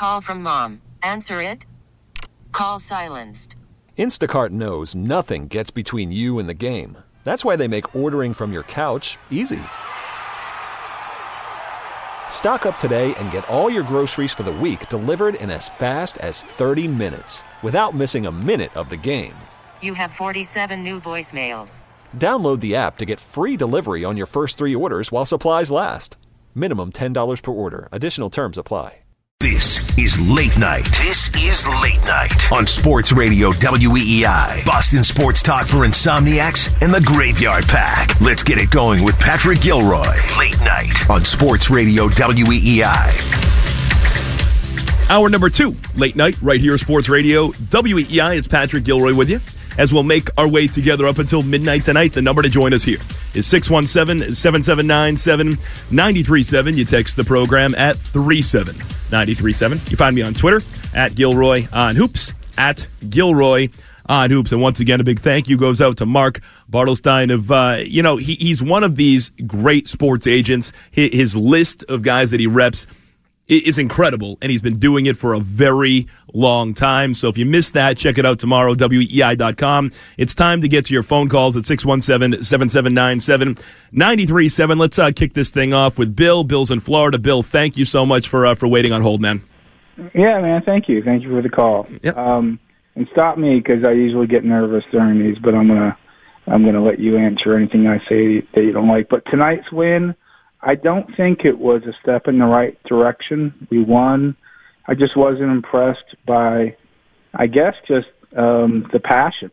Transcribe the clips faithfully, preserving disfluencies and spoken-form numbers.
call from mom. Answer it. Call silenced. Instacart knows nothing gets between you and the game. That's why they make ordering from your couch easy. Stock up today and get all your groceries for the week delivered in as fast as thirty minutes without missing a minute of the game. You have forty-seven new voicemails. Download the app to get free delivery on your first three orders while supplies last. Minimum ten dollars per order. Additional terms apply. This is Late Night. This is Late Night on Sports Radio W E E I. Boston sports talk for insomniacs and the Graveyard Pack. Let's get it going with Patrick Gilroy. Late Night on Sports Radio W E E I. Hour number two, Late Night, right here, Sports Radio W E E I. It's Patrick Gilroy with you as we'll make our way together up until midnight tonight. The number to join us here is six one seven, seven seven nine, seven nine three seven. You text the program at three seven nine three seven. You find me on Twitter at Gilroy on Hoops, at Gilroy on Hoops. And once again, a big thank you goes out to Mark Bartelstein of, uh, you know, he, he's one of these great sports agents. His, his list of guys that he reps is incredible, and he's been doing it for a very long time. So if you missed that, check it out tomorrow, W E E I dot com. It's time to get to your phone calls at six one seven, seven seven nine, seven nine three seven. Let's uh, kick this thing off with Bill. Bill's in Florida. Bill, thank you so much for uh, for waiting on hold, man. Yeah, man, thank you. Thank you for the call. Yep. Um, and stop me, because I usually get nervous during these, but I'm going to I'm gonna let you answer anything I say that you don't like. But tonight's win, I don't think it was a step in the right direction. We won. I just wasn't impressed by, I guess, just um, the passion.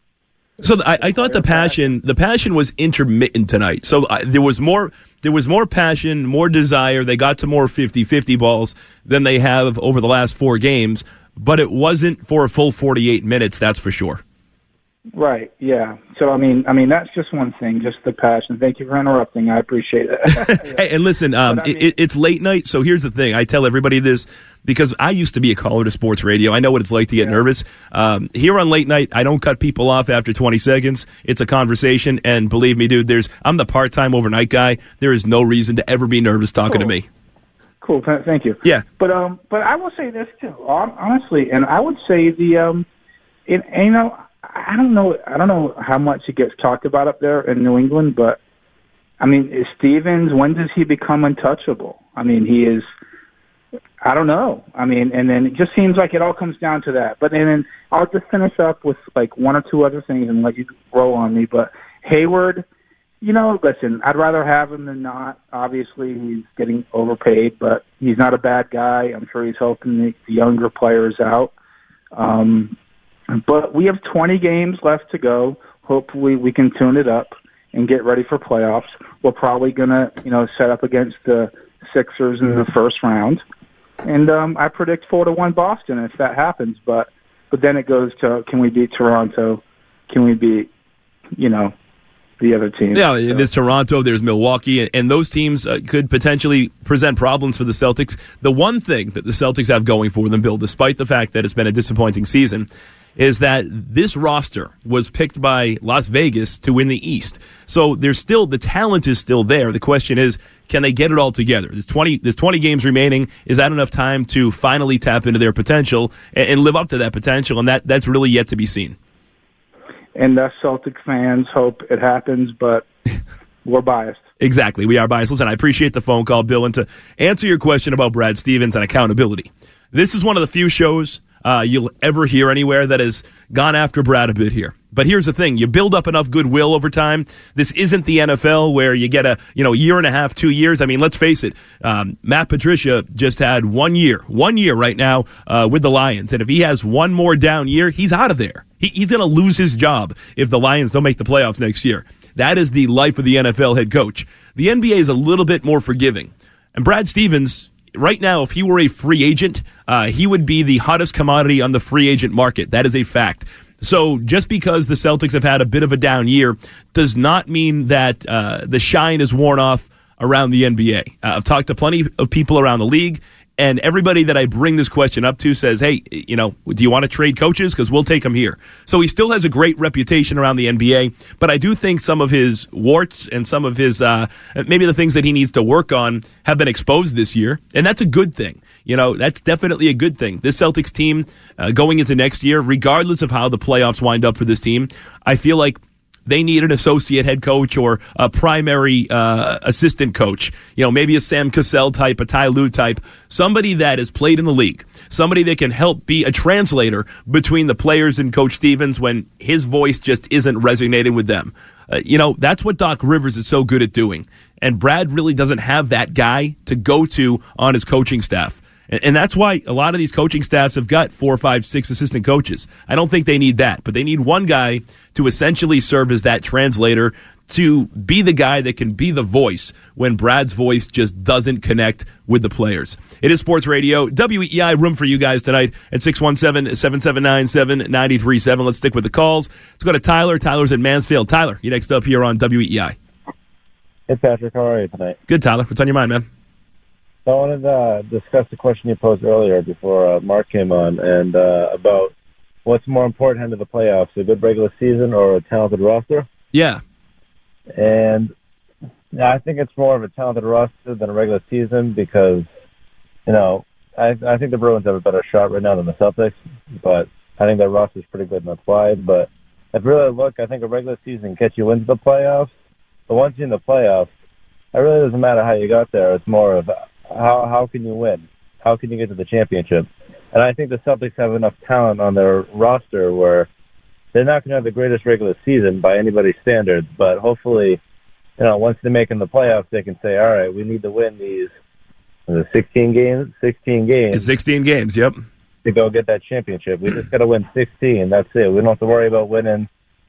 So I, I thought the passion, the passion was intermittent tonight. So I, there was more, there was more passion, more desire. They got to more fifty-fifty balls than they have over the last four games, but it wasn't for a full forty-eight minutes. That's for sure. Right. Yeah. So I mean, I mean that's just one thing, just the passion. Thank you for interrupting. I appreciate it. Yeah. Hey, and listen, um, I mean, it, it's late night, so here's the thing. I tell everybody this because I used to be a caller to sports radio. I know what it's like to get yeah. nervous. Um, here on Late Night, I don't cut people off after twenty seconds. It's a conversation, and believe me, dude, there's I'm the part-time overnight guy. There is no reason to ever be nervous talking cool. to me. Cool. Thank you. Yeah. But um, but I will say this too, honestly, and I would say the um, it, you know. I don't know. I don't know how much it gets talked about up there in New England, but I mean, is Stevens, when does he become untouchable? I mean, he is. I don't know. I mean, and then it just seems like it all comes down to that. But then I'll just finish up with like one or two other things and let you roll on me. But Hayward, you know, listen, I'd rather have him than not. Obviously, he's getting overpaid, but he's not a bad guy. I'm sure he's helping the, the younger players out. Um, But we have twenty games left to go. Hopefully we can tune it up and get ready for playoffs. We're probably going to, you know, set up against the Sixers in the first round. And um, I predict four to one Boston if that happens. But but then it goes to, can we beat Toronto? Can we beat, you know, the other teams? Yeah, so. There's Toronto, there's Milwaukee, and, and those teams uh, could potentially present problems for the Celtics. The one thing that the Celtics have going for them, Bill, despite the fact that it's been a disappointing season, is that this roster was picked by Las Vegas to win the East. So there's still, the talent is still there. The question is, can they get it all together? There's twenty, there's twenty games remaining. Is that enough time to finally tap into their potential and, and live up to that potential? And that, that's really yet to be seen. And us Celtic fans hope it happens, but we're biased. Exactly. We are biased. Listen, I appreciate the phone call, Bill. And to answer your question about Brad Stevens and accountability, this is one of the few shows Uh, you'll ever hear anywhere that has gone after Brad a bit here. But here's the thing. You build up enough goodwill over time. This isn't the N F L where you get a, you know, year and a half, two years. I mean, let's face it. Um, Matt Patricia just had one year, one year right now uh, with the Lions. And if he has one more down year, he's out of there. He, he's going to lose his job if the Lions don't make the playoffs next year. That is the life of the N F L head coach. The N B A is a little bit more forgiving. And Brad Stevens, right now, if he were a free agent, uh, he would be the hottest commodity on the free agent market. That is a fact. So just because the Celtics have had a bit of a down year does not mean that uh, the shine is worn off around the N B A. Uh, I've talked to plenty of people around the league, and everybody that I bring this question up to says, hey, you know, do you want to trade coaches? Because we'll take them here. So he still has a great reputation around the N B A, but I do think some of his warts and some of his, uh, maybe the things that he needs to work on have been exposed this year, and that's a good thing. you know, that's definitely a good thing. This Celtics team uh, going into next year, regardless of how the playoffs wind up for this team, I feel like they need an associate head coach or a primary uh, assistant coach. You know, maybe a Sam Cassell type, a Ty Lue type, somebody that has played in the league, somebody that can help be a translator between the players and Coach Stevens when his voice just isn't resonating with them. Uh, you know, that's what Doc Rivers is so good at doing. And Brad really doesn't have that guy to go to on his coaching staff. And, and that's why a lot of these coaching staffs have got four, five, six assistant coaches. I don't think they need that, but they need one guy to essentially serve as that translator, to be the guy that can be the voice when Brad's voice just doesn't connect with the players. It is Sports Radio, W E E I, room for you guys tonight at six one seven, seven seven nine, seven nine three seven. Let's stick with the calls. Let's go to Tyler. Tyler's in Mansfield. Tyler, you next up here on W E E I. Hey, Patrick. How are you tonight? Good, Tyler. What's on your mind, man? I wanted to uh, discuss the question you posed earlier before uh, Mark came on, and uh, about what's more important into the playoffs, a good regular season or a talented roster? Yeah. And yeah, I think it's more of a talented roster than a regular season because, you know, I, I think the Bruins have a better shot right now than the Celtics, but I think their roster is pretty good and that's why. But if you really look, I think a regular season gets you into the playoffs. But once you're in the playoffs, it really doesn't matter how you got there. It's more of how how can you win? How can you get to the championship? And I think the Celtics have enough talent on their roster where they're not going to have the greatest regular season by anybody's standards, but hopefully, you know, once they make in the playoffs, they can say, all right, we need to win these uh, sixteen games, sixteen games. It's sixteen games, yep. To go get that championship. We just got to win sixteen. That's it. We don't have to worry about winning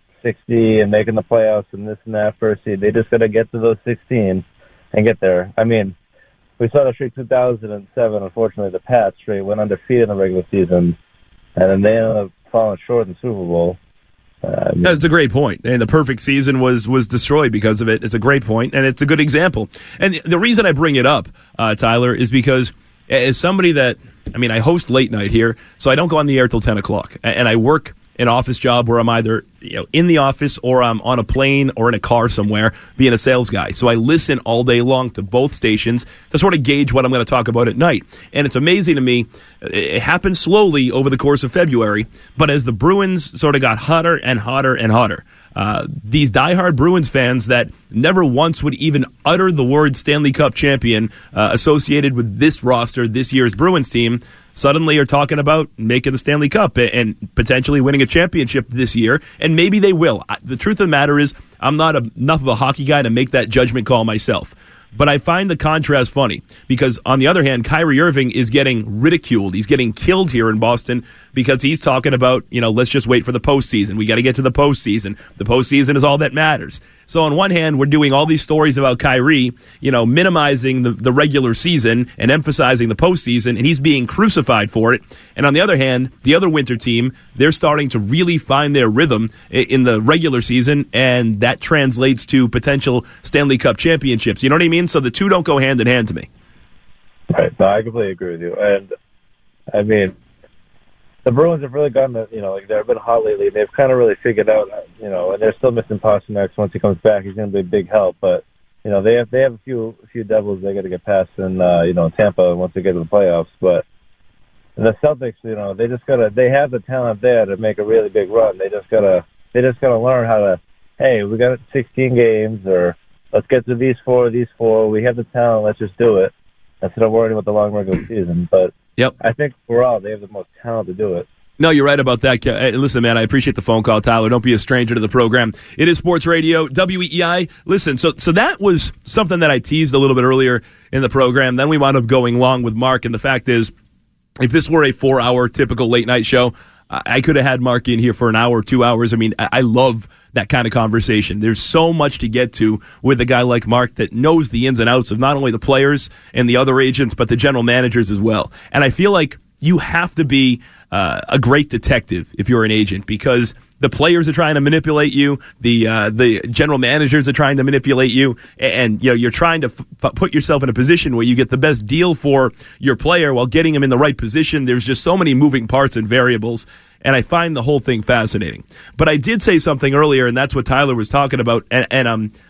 sixty and making the playoffs and this and that first seed. They just got to get to those sixteen and get there. I mean, we saw the straight two thousand seven. Unfortunately, the Pats straight went undefeated in the regular season, and then they ended up falling short in the Super Bowl. Uh, That's a great point. And the perfect season was was destroyed because of it. It's a great point, and it's a good example. And the reason I bring it up, uh, Tyler, is because as somebody that, I mean, I host late night here, so I don't go on the air till ten o'clock. And I work an office job where I'm either, you know, in the office or I'm on a plane or in a car somewhere being a sales guy. So I listen all day long to both stations to sort of gauge what I'm going to talk about at night. And it's amazing to me. It happened slowly over the course of February, but as the Bruins sort of got hotter and hotter and hotter, uh, these diehard Bruins fans that never once would even utter the word Stanley Cup champion uh, associated with this roster, this year's Bruins team, suddenly are talking about making the Stanley Cup and potentially winning a championship this year, and maybe they will. The truth of the matter is, I'm not a, enough of a hockey guy to make that judgment call myself. But I find the contrast funny because, on the other hand, Kyrie Irving is getting ridiculed. He's getting killed here in Boston because he's talking about, you know, let's just wait for the postseason. We got to get to the postseason. The postseason is all that matters. So on one hand, we're doing all these stories about Kyrie, you know, minimizing the, the regular season and emphasizing the postseason, and he's being crucified for it. And on the other hand, the other winter team, they're starting to really find their rhythm in the regular season, and that translates to potential Stanley Cup championships. You know what I mean? So the two don't go hand in hand to me. Right. No, I completely agree with you. And, I mean, the Bruins have really gotten, you know, like they've been hot lately. They've kind of really figured out, you know, and they're still missing Pasternak. Once he comes back, he's going to be a big help. But, you know, they have they have a few a few devils they got to get past in, uh, you know, Tampa once they get to the playoffs. But the Celtics, you know, they just got to, they have the talent there to make a really big run. They just got to, they just got to learn how to, hey, we got sixteen games, or let's get to these four, these four. We have the talent. Let's just do it instead of worrying about the long regular season. But yep. I think overall they have the most talent to do it. No, you're right about that. Hey, listen, man, I appreciate the phone call, Tyler. Don't be a stranger to the program. It is Sports Radio, W E E I. Listen, so so that was something that I teased a little bit earlier in the program. Then we wound up going long with Mark, and the fact is, if this were a four-hour typical late-night show, I could have had Mark in here for an hour, two hours. I mean, I love that kind of conversation. There's so much to get to with a guy like Mark that knows the ins and outs of not only the players and the other agents, but the general managers as well. And I feel like you have to be uh, a great detective if you're an agent, because the players are trying to manipulate you, the uh, the general managers are trying to manipulate you, and you know you're trying to f- put yourself in a position where you get the best deal for your player while getting him in the right position. There's just so many moving parts and variables, and I find the whole thing fascinating. But I did say something earlier, and that's what Tyler was talking about, and, and um,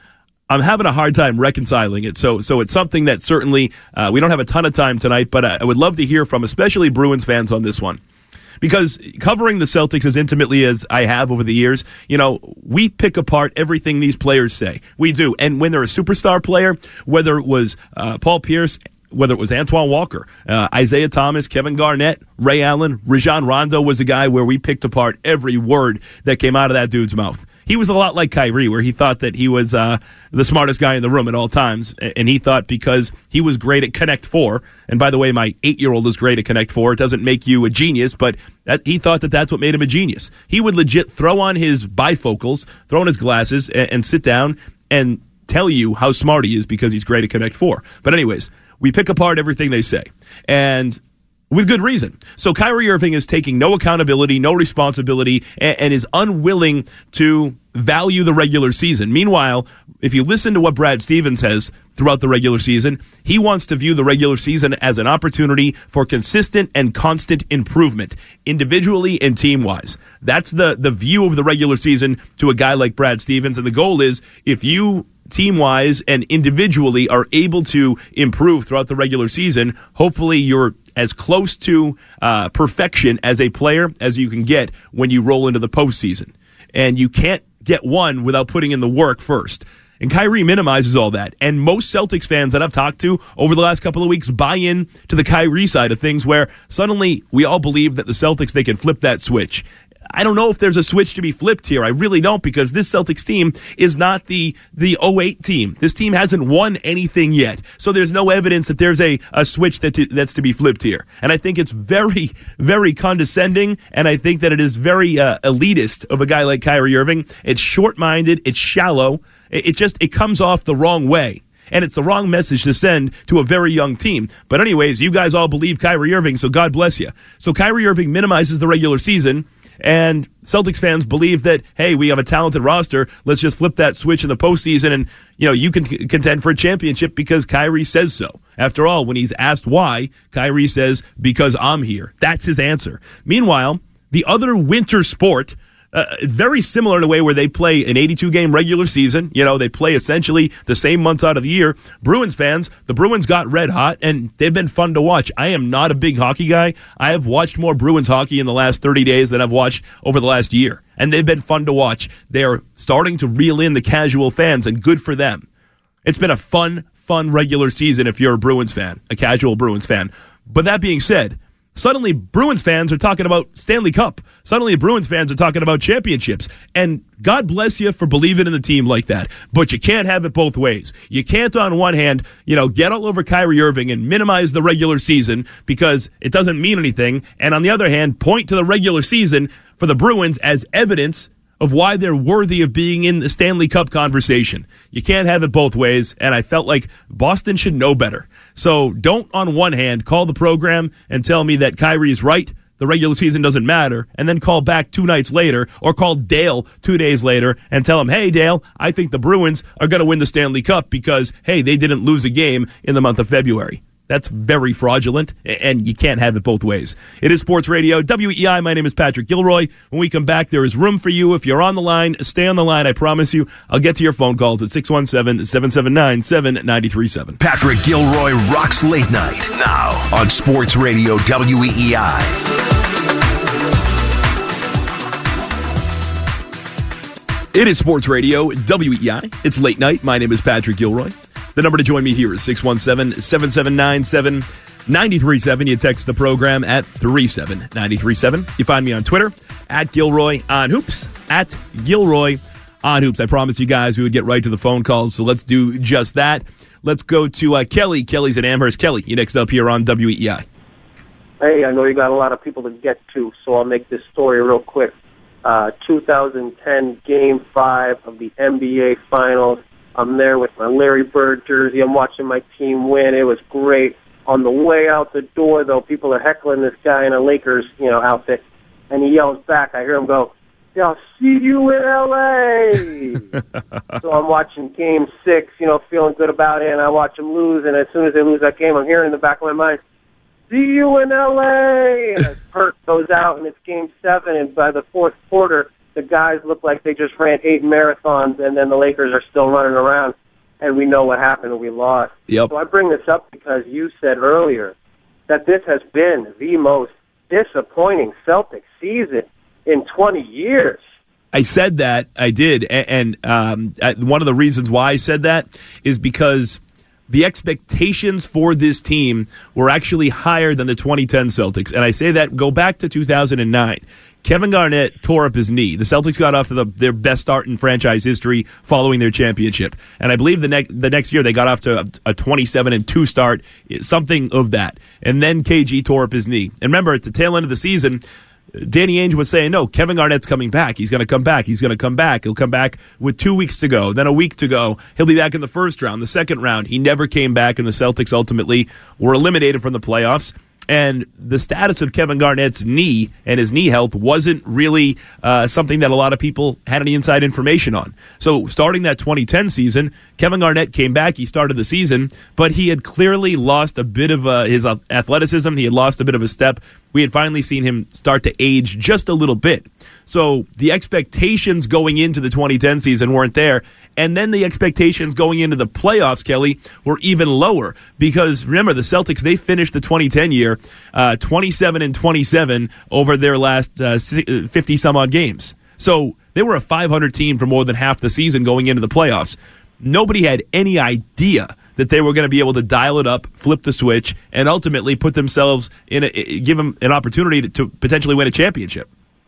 I'm having a hard time reconciling it. So so it's something that certainly uh, we don't have a ton of time tonight, but I would love to hear from especially Bruins fans on this one. Because covering the Celtics as intimately as I have over the years, you know, we pick apart everything these players say. We do. And when they're a superstar player, whether it was uh, Paul Pierce, whether it was Antoine Walker, uh, Isaiah Thomas, Kevin Garnett, Ray Allen, Rajon Rondo was a guy where we picked apart every word that came out of that dude's mouth. He was a lot like Kyrie, where he thought that he was uh, the smartest guy in the room at all times, and he thought because he was great at Connect Four, and by the way, my eight-year-old is great at Connect Four. It doesn't make you a genius, but that, he thought that that's what made him a genius. He would legit throw on his bifocals, throw on his glasses, and, and sit down and tell you how smart he is because he's great at Connect Four. But anyways, we pick apart everything they say, and with good reason. So Kyrie Irving is taking no accountability, no responsibility, and, and is unwilling to value the regular season. Meanwhile, if you listen to what Brad Stevens says throughout the regular season, he wants to view the regular season as an opportunity for consistent and constant improvement, individually and team-wise. That's the, the view of the regular season to a guy like Brad Stevens, and the goal is if you team-wise and individually are able to improve throughout the regular season, hopefully you're as close to uh, perfection as a player as you can get when you roll into the postseason. And you can't get one without putting in the work first. And Kyrie minimizes all that. And most Celtics fans that I've talked to over the last couple of weeks buy in to the Kyrie side of things, where suddenly we all believe that the Celtics, they can flip that switch. I don't know if there's a switch to be flipped here. I really don't, because this Celtics team is not the the oh eight team. This team hasn't won anything yet. So there's no evidence that there's a, a switch that to, that's to be flipped here. And I think it's very, very condescending, and I think that it is very uh, elitist of a guy like Kyrie Irving. It's short-minded. It's shallow. It, it just it comes off the wrong way. And it's the wrong message to send to a very young team. But anyways, you guys all believe Kyrie Irving, so God bless you. So Kyrie Irving minimizes the regular season, and Celtics fans believe that, hey, we have a talented roster. Let's just flip that switch in the postseason, and you know you can c- contend for a championship because Kyrie says so. After all, when he's asked why, Kyrie says, because I'm here. That's his answer. Meanwhile, the other winter sport, Uh, very similar in a way where they play an eighty-two game regular season. You know, they play essentially the same months out of the year. Bruins fans, the Bruins got red hot, and they've been fun to watch. I am not a big hockey guy. I have watched more Bruins hockey in the last thirty days than I've watched over the last year, and they've been fun to watch. They're starting to reel in the casual fans, and good for them. It's been a fun, fun regular season if you're a Bruins fan, a casual Bruins fan. But that being said, suddenly, Bruins fans are talking about Stanley Cup. Suddenly, Bruins fans are talking about championships. And God bless you for believing in the team like that. But you can't have it both ways. You can't, on one hand, you know, get all over Kyrie Irving and minimize the regular season because it doesn't mean anything. And on the other hand, point to the regular season for the Bruins as evidence of why they're worthy of being in the Stanley Cup conversation. You can't have it both ways, and I felt like Boston should know better. So don't, on one hand, call the program and tell me that Kyrie's right, the regular season doesn't matter, and then call back two nights later, or call Dale two days later and tell him, hey, Dale, I think the Bruins are going to win the Stanley Cup because, hey, they didn't lose a game in the month of February. That's very fraudulent, and you can't have it both ways. It is Sports Radio, W E I. My name is Patrick Gilroy. When we come back, there is room for you. If you're on the line, stay on the line. I promise you, I'll get to your phone calls at six one seven, seven seven nine, seven nine three seven. Patrick Gilroy rocks late night now on Sports Radio W E E I. It is Sports Radio, W E I. It's late night. My name is Patrick Gilroy. The number to join me here is six one seven, seven seven nine, seven nine three seven. You text the program at three seven nine three seven. You find me on Twitter, at Gilroy on Hoops, at Gilroy on Hoops. I promised you guys we would get right to the phone calls, so let's do just that. Let's go to uh, Kelly. Kelly's at Amherst. Kelly, you next up here on W E I. Hey, I know you got a lot of people to get to, so I'll make this story real quick. Uh, two thousand ten Game five of the N B A Finals. I'm there with my Larry Bird jersey. I'm watching my team win. It was great. On the way out the door, though, people are heckling this guy in a Lakers, you know, outfit, and he yells back. I hear him go, "I'll see you in L A" So I'm watching Game six, you know, feeling good about it, and I watch them lose, and as soon as they lose that game, I'm hearing in the back of my mind, "See you in L A" And a perk goes out, and it's Game seven, and by the fourth quarter, the guys look like they just ran eight marathons, and then the Lakers are still running around. and we know what happened and we lost. Yep. So I bring this up because you said earlier that this has been the most disappointing Celtics season in twenty years. I said that, I did, and, and um, one of the reasons why I said that is because the expectations for this team were actually higher than the twenty ten Celtics, and I say that, go back to two thousand nine. Kevin Garnett tore up his knee. The Celtics got off to the, their best start in franchise history following their championship. And I believe the, ne- the next year they got off to a, a twenty-seven and two start, something of that. And then K G tore up his knee. And remember, at the tail end of the season, Danny Ainge was saying, no, Kevin Garnett's coming back. He's going to come back. He's going to come back. He'll come back with two weeks to go, then a week to go. He'll be back in the first round, the second round. He never came back, and the Celtics ultimately were eliminated from the playoffs. And the status of Kevin Garnett's knee and his knee health wasn't really uh, something that a lot of people had any inside information on. So starting that twenty ten season, Kevin Garnett came back. He started the season, but he had clearly lost a bit of uh, his athleticism. He had lost a bit of his step. We had finally seen him start to age just a little bit. So the expectations going into the twenty ten season weren't there. And then the expectations going into the playoffs, Kelly, were even lower. Because remember, the Celtics, they finished the twenty ten year uh, twenty-seven and twenty-seven over their last uh, fifty some odd games. So they were a five hundred team for more than half the season going into the playoffs. Nobody had any idea that they were going to be able to dial it up, flip the switch, and ultimately put themselves in a, give them an opportunity to, to potentially win a championship.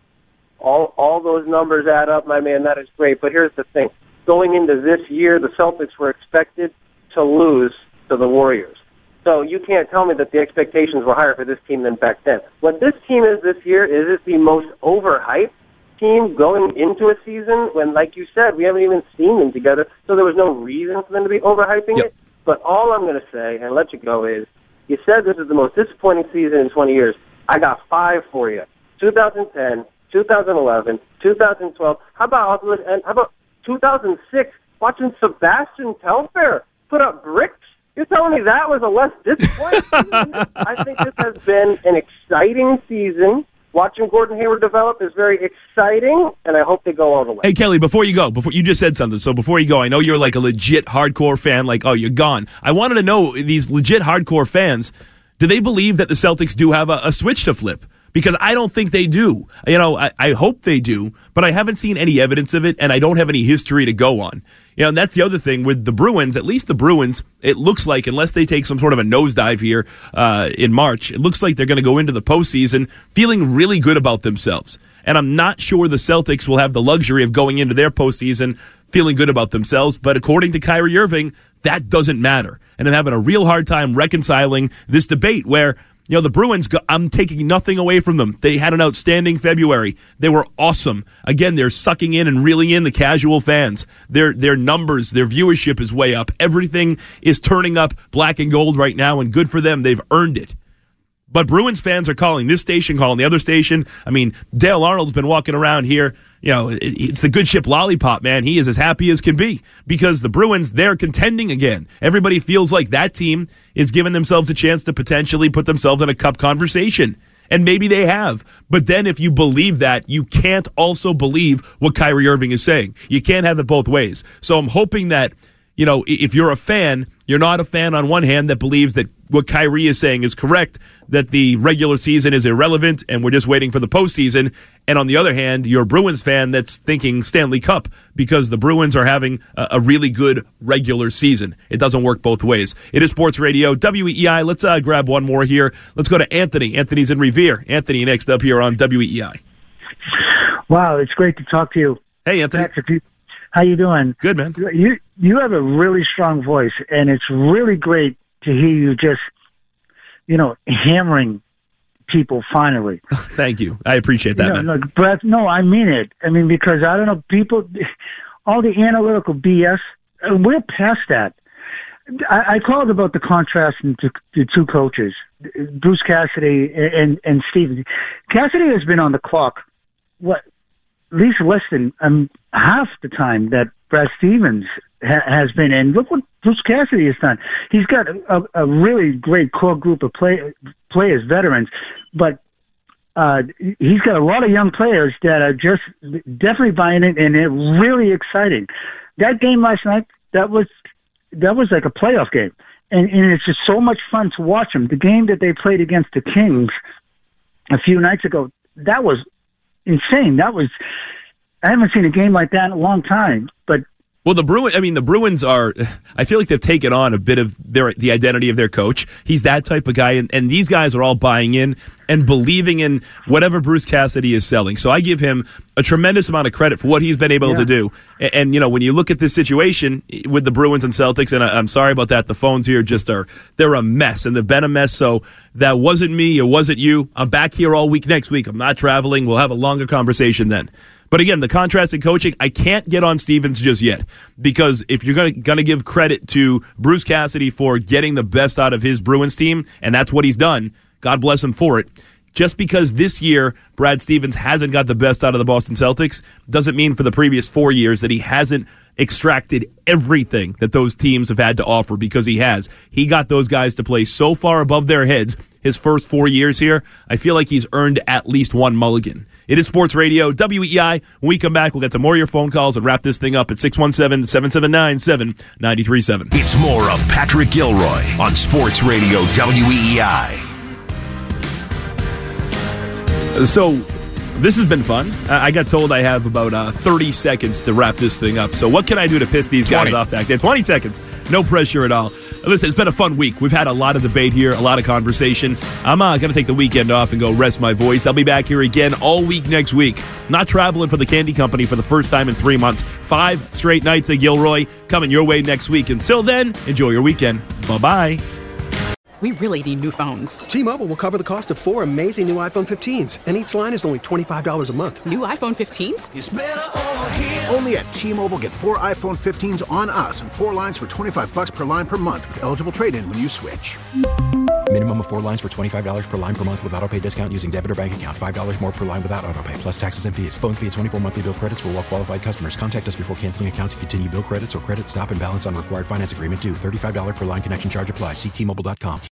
All all those numbers add up, my man. That is great. But here's the thing. Going into this year, the Celtics were expected to lose to the Warriors. So you can't tell me that the expectations were higher for this team than back then. What this team is this year is it the most overhyped team going into a season when, like you said, we haven't even seen them together, so there was no reason for them to be overhyping yep. it. But all I'm going to say, and let you go, is you said this is the most disappointing season in twenty years. I got five for you. twenty ten, twenty eleven, twenty twelve. How about how about two thousand six, watching Sebastian Telfair put up bricks? You're telling me that was a less disappointing season? I think this has been an exciting season. Watching Gordon Hayward develop is very exciting, and I hope they go all the way. Hey, Kelly, before you go, before you just said something, so before you go, I know you're like a legit hardcore fan, like, oh, you're gone. I wanted to know, these legit hardcore fans, do they believe that the Celtics do have a, a switch to flip? Because I don't think they do. You know, I, I hope they do, but I haven't seen any evidence of it, and I don't have any history to go on. You know, and that's the other thing with the Bruins. At least the Bruins, it looks like, unless they take some sort of a nosedive here uh, in March, it looks like they're going to go into the postseason feeling really good about themselves. And I'm not sure the Celtics will have the luxury of going into their postseason feeling good about themselves, but according to Kyrie Irving, that doesn't matter. And I'm having a real hard time reconciling this debate where, you know, the Bruins, I'm taking nothing away from them. They had an outstanding February. They were awesome. Again, they're sucking in and reeling in the casual fans. Their their numbers, their viewership is way up. Everything is turning up black and gold right now, and good for them. They've earned it. But Bruins fans are calling this station, calling the other station. I mean, Dale Arnold's been walking around here. You know, it's the good ship lollipop, man. He is as happy as can be because the Bruins, they're contending again. Everybody feels like that team is giving themselves a chance to potentially put themselves in a cup conversation. And maybe they have. But then if you believe that, you can't also believe what Kyrie Irving is saying. You can't have it both ways. So I'm hoping that, you know, if you're a fan, you're not a fan on one hand that believes that what Kyrie is saying is correct, that the regular season is irrelevant and we're just waiting for the postseason. And on the other hand, you're a Bruins fan that's thinking Stanley Cup because the Bruins are having a, a really good regular season. It doesn't work both ways. It is Sports Radio, W E E I. Let's uh, grab one more here. Let's go to Anthony. Anthony's in Revere. Anthony next up here on W E E I. Wow, it's great to talk to you. Hey, Anthony. Patrick, how you doing? Good, man. You you have a really strong voice, and it's really great to hear you just, you know, hammering people finally. Thank you. I appreciate that, you know, man. Like, but no, I mean it. I mean, because I don't know, people, all the analytical B S, we're past that. I, I called about the contrast in the, the two coaches, Bruce Cassidy and, and Stevens. Cassidy has been on the clock, what, at least less than um, half the time that Brad Stevens ha- has been. And look what Bruce Cassidy has done. He's got a, a really great core group of play, players, veterans, but uh, he's got a lot of young players that are just definitely buying it, and they're really exciting. That game last night, that was that was like a playoff game. And, and it's just so much fun to watch them. The game that they played against the Kings a few nights ago, that was insane. That was, I haven't seen a game like that in a long time. But Well, the Bruins, I mean, the Bruins are, I feel like they've taken on a bit of their the identity of their coach. He's that type of guy, and, and these guys are all buying in and believing in whatever Bruce Cassidy is selling. So I give him a tremendous amount of credit for what he's been able yeah. to do. And, and, you know, when you look at this situation with the Bruins and Celtics, and I, I'm sorry about that, the phones here just are, they're a mess, and they've been a mess. So that wasn't me, it wasn't you. I'm back here all week next week. I'm not traveling. We'll have a longer conversation then. But again, the contrast in coaching, I can't get on Stevens just yet, because if you're going to give credit to Bruce Cassidy for getting the best out of his Bruins team, and that's what he's done, God bless him for it, just because this year Brad Stevens hasn't got the best out of the Boston Celtics doesn't mean for the previous four years that he hasn't extracted everything that those teams have had to offer, because he has. He got those guys to play so far above their heads his first four years here. I feel like he's earned at least one mulligan. It is Sports Radio, W E I. When we come back, we'll get to more of your phone calls and wrap this thing up at six one seven, seven seven nine, seven nine three seven. It's more of Patrick Gilroy on Sports Radio, W E I. So, this has been fun. I got told I have about uh, thirty seconds to wrap this thing up. So what can I do to piss these guys twenty off back there? twenty seconds. No pressure at all. Listen, it's been a fun week. We've had a lot of debate here, a lot of conversation. I'm uh, going to take the weekend off and go rest my voice. I'll be back here again all week next week. Not traveling for the Candy Company for the first time in three months. Five straight nights of Gilroy coming your way next week. Until then, enjoy your weekend. Bye-bye. We really need new phones. T-Mobile will cover the cost of four amazing new iPhone fifteens, and each line is only twenty-five dollars a month. New iPhone fifteens? It's better over here. Only at T-Mobile, get four iPhone fifteens on us and four lines for twenty-five bucks per line per month with eligible trade-in when you switch. Minimum of four lines for twenty-five dollars per line per month with autopay discount using debit or bank account. five dollars more per line without autopay, plus taxes and fees. Phone fee at twenty-four monthly bill credits for well-qualified customers. Contact us before canceling account to continue bill credits or credit stop and balance on required finance agreement due. thirty-five dollars per line connection charge applies. See T Mobile dot com.